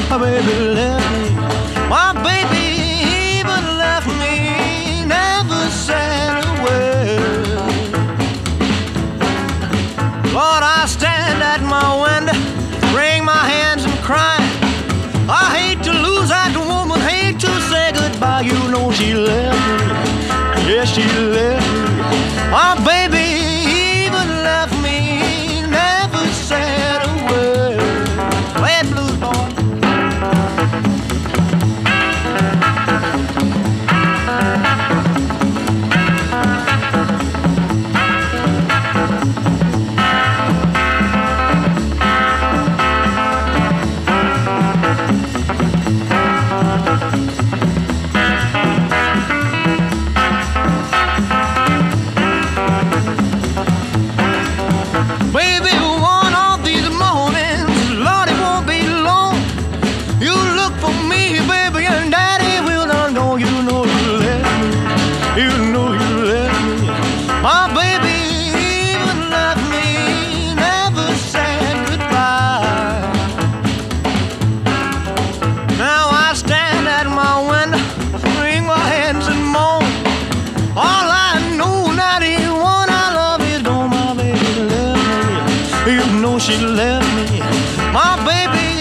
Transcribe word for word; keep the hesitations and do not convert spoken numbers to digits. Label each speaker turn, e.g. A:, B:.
A: My baby left me. My baby even left me, never said a word. Lord, I stand at my window, wring my hands and cry. I hate to lose that woman, hate to say goodbye. You know she left me, yes she left me. My baby even left me, never said a word. Play it, blues boy. Baby, one of these mornings, Lord, it won't be long. You look for me, baby, and Daddy will not know. You know you left me, you know you left me. My baby even left me, never said goodbye. Now I stand at my window, wring my hands and moan. All I know, not anyone I love is gone. My baby left me, you know she left me. My baby